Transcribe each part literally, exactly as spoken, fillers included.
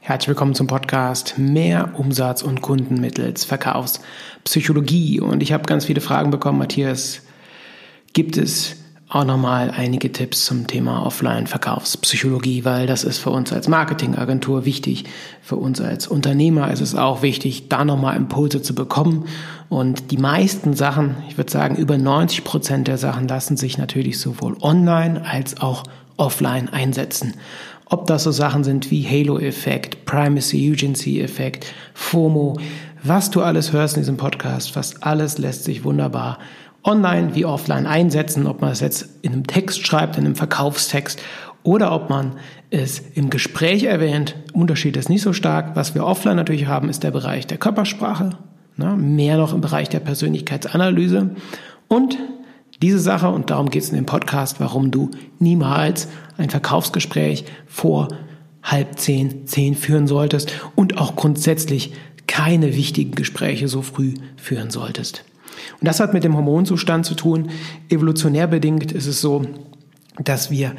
Herzlich willkommen zum Podcast Mehr Umsatz und Kunden mittels Verkaufspsychologie. Und ich habe ganz viele Fragen bekommen, Matthias, gibt es auch nochmal einige Tipps zum Thema Offline-Verkaufspsychologie, weil das ist für uns als Marketingagentur wichtig, für uns als Unternehmer ist es auch wichtig, da nochmal Impulse zu bekommen. Und die meisten Sachen, ich würde sagen über neunzig Prozent der Sachen lassen sich natürlich sowohl online als auch offline einsetzen. Ob das so Sachen sind wie Halo-Effekt, Primacy-Urgency-Effekt, FOMO, was du alles hörst in diesem Podcast, fast alles lässt sich wunderbar online wie offline einsetzen, ob man es jetzt in einem Text schreibt, in einem Verkaufstext oder ob man es im Gespräch erwähnt. Unterschied ist nicht so stark. Was wir offline natürlich haben, ist der Bereich der Körpersprache, ne? Mehr noch im Bereich der Persönlichkeitsanalyse und diese Sache, und darum geht es in dem Podcast, warum du niemals ein Verkaufsgespräch vor halb zehn, zehn führen solltest und auch grundsätzlich keine wichtigen Gespräche so früh führen solltest. Und das hat mit dem Hormonzustand zu tun. Evolutionär bedingt ist es so, dass wir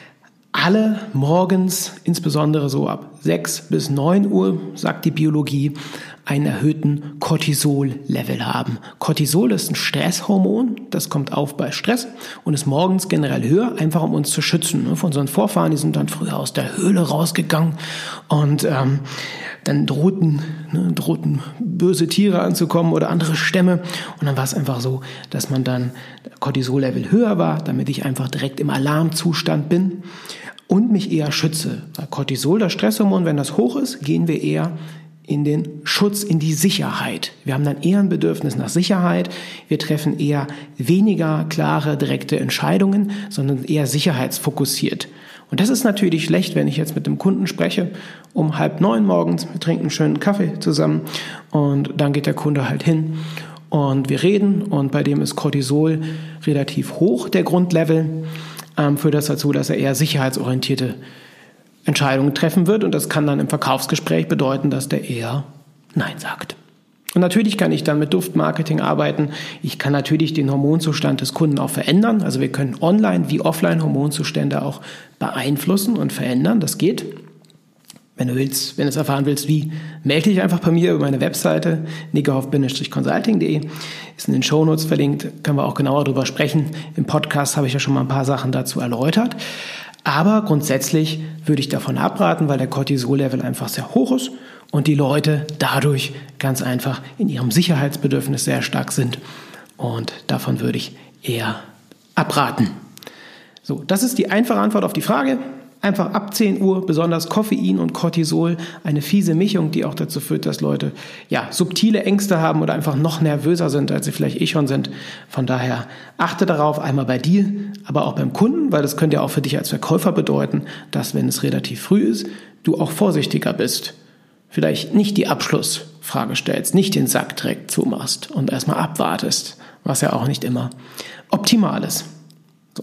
alle morgens, insbesondere so ab sechs bis neun Uhr, sagt die Biologie, einen erhöhten Cortisol-Level haben. Cortisol ist ein Stresshormon, das kommt auf bei Stress und ist morgens generell höher, einfach um uns zu schützen. Von unseren Vorfahren, die sind dann früher aus der Höhle rausgegangen und ähm, dann drohten, ne, drohten böse Tiere anzukommen oder andere Stämme. Und dann war es einfach so, dass man dann Cortisol-Level höher war, damit ich einfach direkt im Alarmzustand bin und mich eher schütze. Weil Cortisol, das Stresshormon, wenn das hoch ist, gehen wir eher in den Schutz, in die Sicherheit. Wir haben dann eher ein Bedürfnis nach Sicherheit. Wir treffen eher weniger klare, direkte Entscheidungen, sondern eher sicherheitsfokussiert. Und das ist natürlich schlecht, wenn ich jetzt mit dem Kunden spreche, um halb neun morgens, wir trinken einen schönen Kaffee zusammen und dann geht der Kunde halt hin und wir reden und bei dem ist Cortisol relativ hoch, der Grundlevel, ähm, führt das dazu, dass er eher sicherheitsorientierte Entscheidungen treffen wird und das kann dann im Verkaufsgespräch bedeuten, dass der eher Nein sagt. Und natürlich kann ich dann mit Duftmarketing arbeiten. Ich kann natürlich den Hormonzustand des Kunden auch verändern. Also wir können online wie offline Hormonzustände auch beeinflussen und verändern. Das geht. Wenn du willst, wenn du es erfahren willst, wie, melde dich einfach bei mir über meine Webseite niggerhoff Bindestrich consulting punkt de. Ist in den Shownotes verlinkt, können wir auch genauer darüber sprechen. Im Podcast habe ich ja schon mal ein paar Sachen dazu erläutert. Aber grundsätzlich würde ich davon abraten, weil der Cortisol-Level einfach sehr hoch ist und die Leute dadurch ganz einfach in ihrem Sicherheitsbedürfnis sehr stark sind. Und davon würde ich eher abraten. So, das ist die einfache Antwort auf die Frage. Einfach ab zehn Uhr, besonders Koffein und Cortisol, eine fiese Mischung, die auch dazu führt, dass Leute ja subtile Ängste haben oder einfach noch nervöser sind, als sie vielleicht eh schon sind. Von daher achte darauf, einmal bei dir, aber auch beim Kunden, weil das könnte ja auch für dich als Verkäufer bedeuten, dass, wenn es relativ früh ist, du auch vorsichtiger bist. Vielleicht nicht die Abschlussfrage stellst, nicht den Sack direkt zumachst und erstmal abwartest, was ja auch nicht immer optimal ist. So.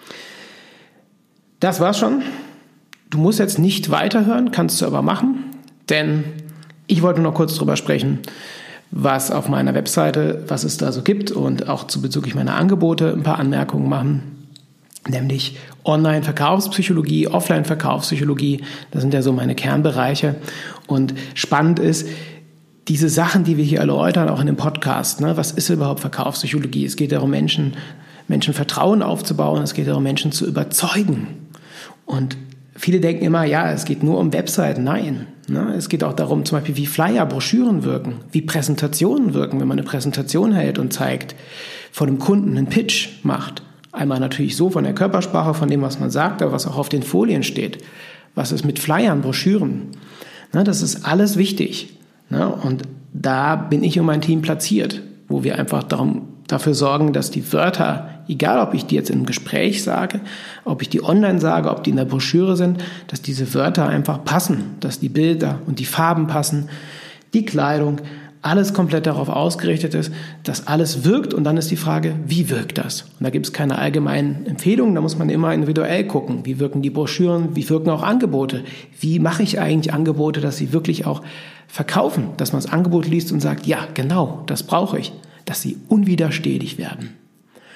Das war's schon. Du musst jetzt nicht weiterhören, kannst du aber machen, denn ich wollte noch kurz drüber sprechen, was auf meiner Webseite, was es da so gibt und auch zu bezüglich meiner Angebote ein paar Anmerkungen machen, nämlich Online-Verkaufspsychologie, Offline-Verkaufspsychologie, das sind ja so meine Kernbereiche und spannend ist, diese Sachen, die wir hier erläutern, auch in dem Podcast, ne, was ist überhaupt Verkaufspsychologie? Es geht darum, Menschen, Menschen Vertrauen aufzubauen, es geht darum, Menschen zu überzeugen und viele denken immer, ja, es geht nur um Webseiten. Nein, ne? Es geht auch darum, zum Beispiel, wie Flyer, Broschüren wirken, wie Präsentationen wirken, wenn man eine Präsentation hält und zeigt, vor dem Kunden einen Pitch macht. Einmal natürlich so von der Körpersprache, von dem, was man sagt, aber was auch auf den Folien steht. Was ist mit Flyern, Broschüren? Ne, das ist alles wichtig. Ne? Und da bin ich und mein Team platziert, wo wir einfach darum, dafür sorgen, dass die Wörter, egal ob ich die jetzt im Gespräch sage, ob ich die online sage, ob die in der Broschüre sind, dass diese Wörter einfach passen, dass die Bilder und die Farben passen, die Kleidung, alles komplett darauf ausgerichtet ist, dass alles wirkt und dann ist die Frage, wie wirkt das? Und da gibt es keine allgemeinen Empfehlungen, da muss man immer individuell gucken, wie wirken die Broschüren, wie wirken auch Angebote, wie mache ich eigentlich Angebote, dass sie wirklich auch verkaufen, dass man das Angebot liest und sagt, ja, genau, das brauche ich, dass sie unwiderstehlich werden.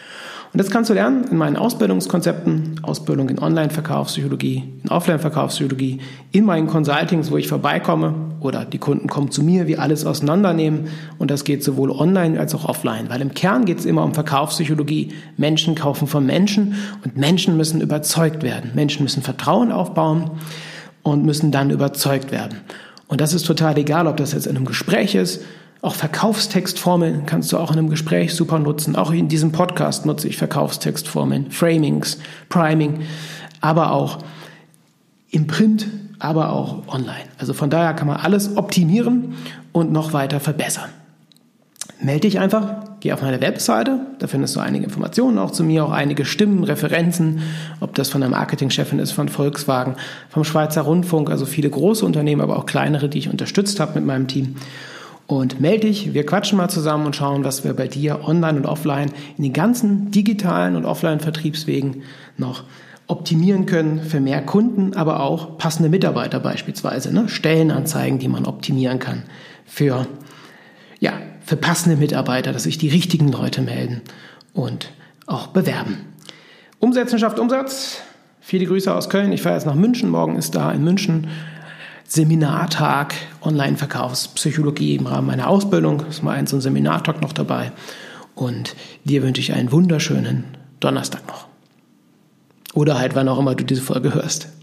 Und das kannst du lernen in meinen Ausbildungskonzepten, Ausbildung in Online-Verkaufspsychologie, in Offline-Verkaufspsychologie, in meinen Consultings, wo ich vorbeikomme oder die Kunden kommen zu mir, wir alles auseinandernehmen und das geht sowohl online als auch offline, weil im Kern geht es immer um Verkaufspsychologie. Menschen kaufen von Menschen und Menschen müssen überzeugt werden. Menschen müssen Vertrauen aufbauen und müssen dann überzeugt werden. Und das ist total egal, ob das jetzt in einem Gespräch ist. Auch Verkaufstextformeln kannst du auch in einem Gespräch super nutzen. Auch in diesem Podcast nutze ich Verkaufstextformeln, Framings, Priming, aber auch im Print, aber auch online. Also von daher kann man alles optimieren und noch weiter verbessern. Melde dich einfach, geh auf meine Webseite, da findest du einige Informationen auch zu mir, auch einige Stimmen, Referenzen, ob das von der Marketingchefin ist, von Volkswagen, vom Schweizer Rundfunk, also viele große Unternehmen, aber auch kleinere, die ich unterstützt habe mit meinem Team. Und melde dich, wir quatschen mal zusammen und schauen, was wir bei dir online und offline in den ganzen digitalen und offline Vertriebswegen noch optimieren können für mehr Kunden, aber auch passende Mitarbeiter beispielsweise, ne? Stellenanzeigen, die man optimieren kann für, ja, für passende Mitarbeiter, dass sich die richtigen Leute melden und auch bewerben. Umsetzen schafft Umsatz. Viele Grüße aus Köln. Ich fahre jetzt nach München. Morgen ist da in München Seminartag Online-Verkaufspsychologie im Rahmen meiner Ausbildung. Ist mal ein so ein Seminartag noch dabei. Und dir wünsche ich einen wunderschönen Donnerstag noch. Oder halt, wann auch immer du diese Folge hörst.